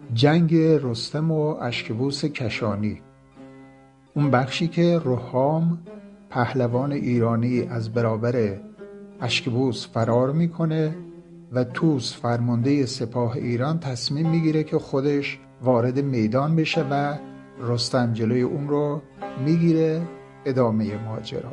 جنگ رستم و اشکبوس کشانی، اون بخشی که رهام پهلوان ایرانی از برابر اشکبوس فرار میکنه و طوس فرمانده سپاه ایران تصمیم میگیره که خودش وارد میدان بشه و رستم جلوی اون رو میگیره. ادامه ماجرا: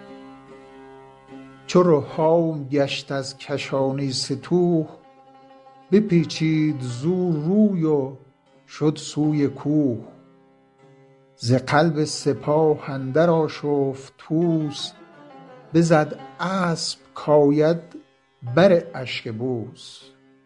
چو رهام گشت از کشانی ستوه، بپیچید زو روی و شد سوی کوه. ز قلب سپاه اندر آشفت طوس، بزد اسپ کاید بر اشکبوس.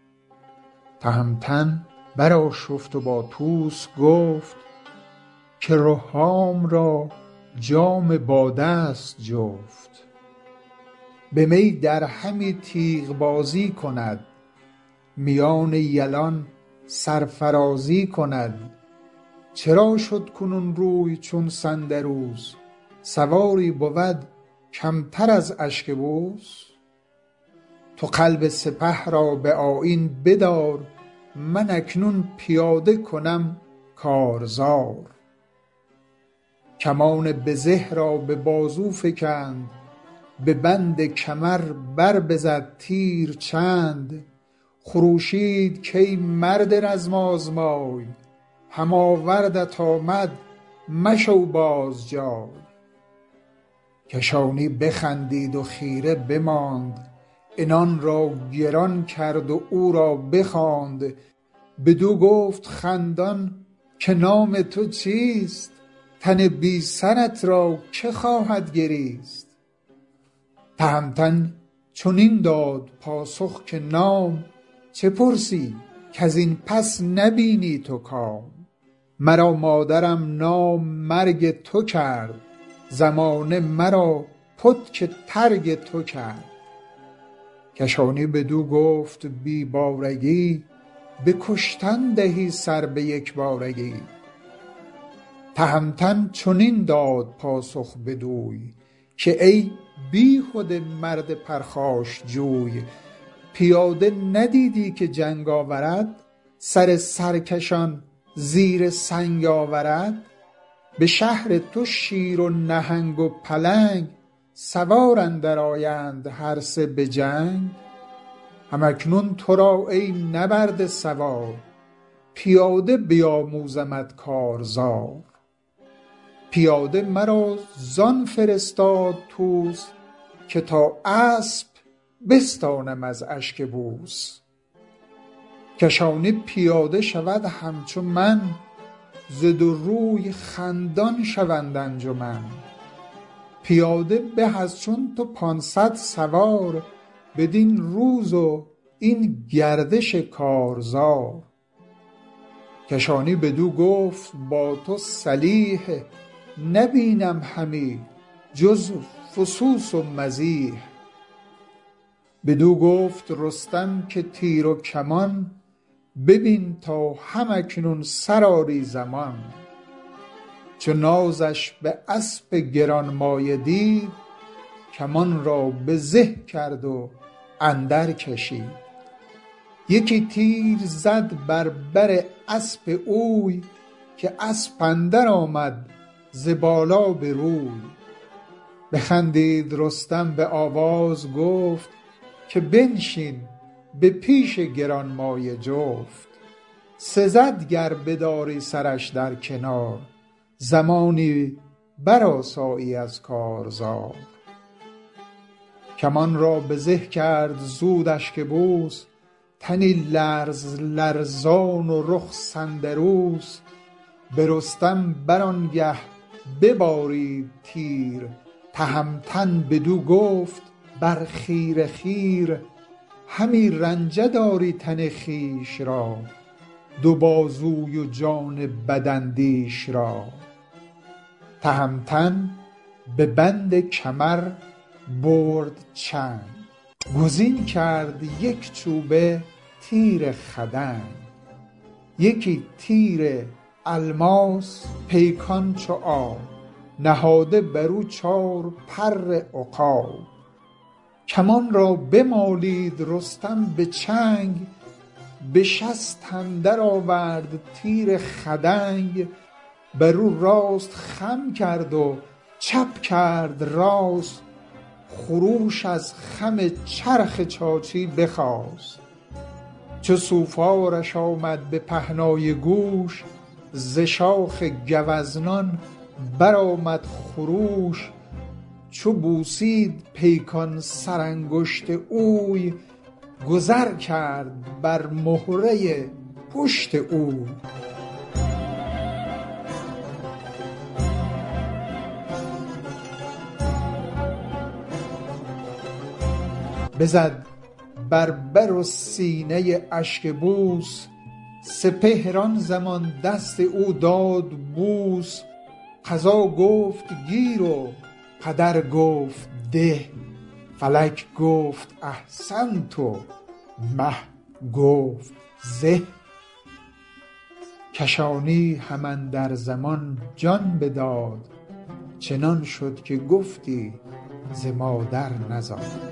تهمتن برآشفت و با طوس گفت، که رهام را جام باده است جفت. به می در همی تیغ بازی کند، میان یلان سرفرازی کند. چرا شد کنون روی چون سندروس، سواری بود کمتر از اشکبوس. تو قلب سپه را به آیین بدار، من اکنون پیاده کنم کارزار. کمان بزه را به بازو فکند، به بند کمر بر بزد تیر چند. خروشید کای مرد رزم آزمای، هم آوردت آمد مشو باز جای. کشانی بخندید و خیره بماند، عنان را گران کرد و او را بخواند. بدو گفت خندان که نام تو چیست، تن بی سرت را که خواهد گریست. تهمتن چنین داد پاسخ که نام، چه پرسی کز این پس نبینی تو کام. مرا مادرم نام مرگ تو کرد، زمانه مرا پتک ترگ تو کرد. کشانی بدو گفت بی بارگی، به کشتن دهی سر به یک بارگی. تهمتن چنین داد پاسخ بدوی، که ای بیهده مرد پرخاش جوی. پیاده ندیدی که جنگ آورد، سر سرکشان زیر سنگ آورد. به شهر تو شیر و نهنگ و پلنگ، سوار اندر آیند هر سه به جنگ. هم اکنون تو را ای نبرده سوار، پیاده بیاموزمت کارزار. پیاده مرا زان فرستاد طوس، که تا اسپ بستانم از اشکبوس. کشانی پیاده شود همچو من، ز دو روی خندان شوند انجمن. پیاده به از چون تو 500 سوار، بدین روز و این گردش کارزار. کشانی بدو گفت با تو سلیح، نبینم همی جز فسوس و مزیح. بدو گفت رستم که تیر و کمان، ببین تا هم اکنون سرآری زمان. چو نازش به اسپ گرانمایه دید، کمان را به زه کرد و اندر کشید. یکی تیر زد بر بر اسپ اوی، که اسپ اندر آمد ز بالا به روی. بخندید رستم به آواز گفت، که بنشین به پیش گرانمایه جفت. سزد گر بداری سرش در کنار، زمانی برآسایی از کارزار. کمان را به زه کرد زود اشکبوس، تنی لرز لرزان و رخ سندروس. به رستم برآنگه ببارید تیر، تهمتن بدو گفت بر خیره خیر. همی رنجه داری تن خویش را، دو بازوی و جان بداندیش را. تهمتن به بند کمر برد چنگ، گزین کرد یک چوبه تیر خدنگ. یکی تیر الماس پیکان چو آب، نهاده برو 4 پر عقاب. کمان را بمالید رستم به چنگ، به شست اندر آورد تیر خدنگ، بر او راست خم کرد و چپ کرد راست، خروش از خم چرخ چاچی بخاست. چو سوفارش آمد به پهنای گوش، ز شاخ گوزنان برآمد خروش. چو بوسید پیکان سرانگشت اوی، گذر کرد بر مهره پشت اوی. بزد بر بر و سینه اشکبوس، سپهر آن زمان دست او داد بوس. قضا گفت گیر و قدر گفت ده، فلک گفت احسنت و مه گفت زه. کشانی هم اندر زمان جان بداد، چنان شد که گفتی ز مادر نزاد.